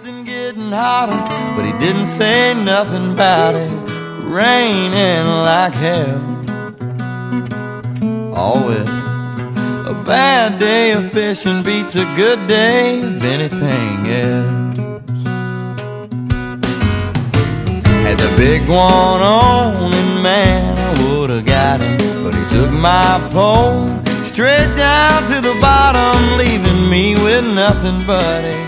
wasn't getting hotter, but he didn't say nothing about it raining like hell. Oh well, a bad day of fishing beats a good day of anything else. Had the big one on and man, I would've got him, but he took my pole straight down to the bottom, leaving me with nothing but a